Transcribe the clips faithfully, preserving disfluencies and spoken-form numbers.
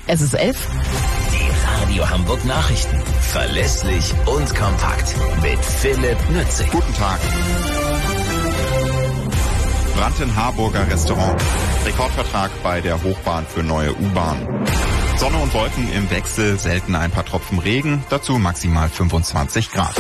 Es ist elf. Die Radio Hamburg Nachrichten. Verlässlich und kompakt. Mit Philipp Nützig. Guten Tag. Brand in Harburger Restaurant. Rekordvertrag bei der Hochbahn für neue U-Bahn. Sonne und Wolken im Wechsel, selten ein paar Tropfen Regen, dazu maximal fünfundzwanzig Grad.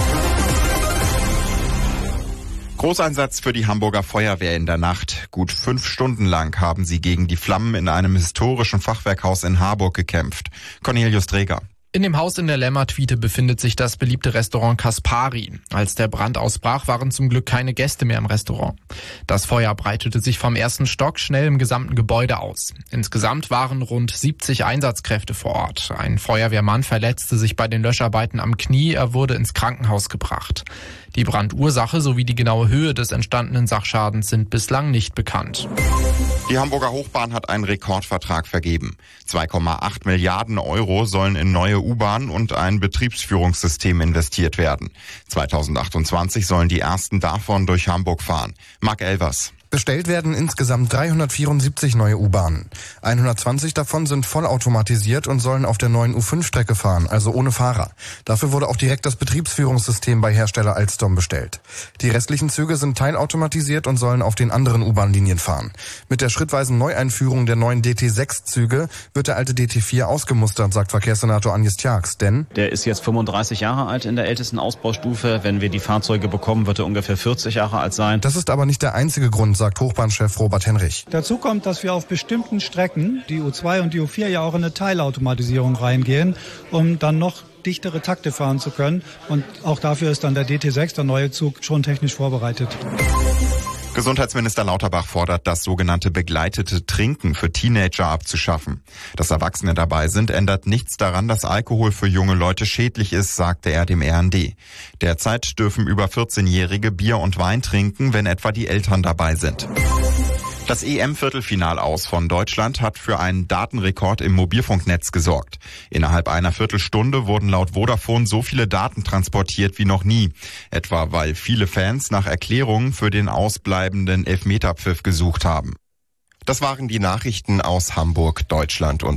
Großeinsatz für die Hamburger Feuerwehr in der Nacht. Gut fünf Stunden lang haben sie gegen die Flammen in einem historischen Fachwerkhaus in Harburg gekämpft. Cornelius Dreger. In dem Haus in der Lämmertwiete befindet sich das beliebte Restaurant Kaspari. Als der Brand ausbrach, waren zum Glück keine Gäste mehr im Restaurant. Das Feuer breitete sich vom ersten Stock schnell im gesamten Gebäude aus. Insgesamt waren rund siebzig Einsatzkräfte vor Ort. Ein Feuerwehrmann verletzte sich bei den Löscharbeiten am Knie, er wurde ins Krankenhaus gebracht. Die Brandursache sowie die genaue Höhe des entstandenen Sachschadens sind bislang nicht bekannt. Die Hamburger Hochbahn hat einen Rekordvertrag vergeben. zwei Komma acht Milliarden Euro sollen in neue U-Bahn und ein Betriebsführungssystem investiert werden. zweitausendachtundzwanzig sollen die ersten davon durch Hamburg fahren. Marc Elvers. Bestellt werden insgesamt dreihundertvierundsiebzig neue U-Bahnen. hundertzwanzig davon sind vollautomatisiert und sollen auf der neuen U fünf Strecke fahren, also ohne Fahrer. Dafür wurde auch direkt das Betriebsführungssystem bei Hersteller Alstom bestellt. Die restlichen Züge sind teilautomatisiert und sollen auf den anderen U-Bahn-Linien fahren. Mit der schrittweisen Neueinführung der neuen D T sechs Züge wird der alte D T vier ausgemustert, sagt Verkehrssenator Agnes Tjax, denn der ist jetzt fünfunddreißig Jahre alt in der ältesten Ausbaustufe. Wenn wir die Fahrzeuge bekommen, wird er ungefähr vierzig Jahre alt sein. Das ist aber nicht der einzige Grund, sagt Hochbahnchef Robert Henrich. Dazu kommt, dass wir auf bestimmten Strecken, die U zwei und die U vier, ja auch in eine Teilautomatisierung reingehen, um dann noch dichtere Takte fahren zu können. Und auch dafür ist dann der D T sechs, der neue Zug, schon technisch vorbereitet. Gesundheitsminister Lauterbach fordert, das sogenannte begleitete Trinken für Teenager abzuschaffen. Dass Erwachsene dabei sind, ändert nichts daran, dass Alkohol für junge Leute schädlich ist, sagte er dem R N D. Derzeit dürfen über vierzehnjährige Bier und Wein trinken, wenn etwa die Eltern dabei sind. Das E M-Viertelfinal-Aus von Deutschland hat für einen Datenrekord im Mobilfunknetz gesorgt. Innerhalb einer Viertelstunde wurden laut Vodafone so viele Daten transportiert wie noch nie. Etwa weil viele Fans nach Erklärungen für den ausbleibenden Elfmeterpfiff gesucht haben. Das waren die Nachrichten aus Hamburg, Deutschland und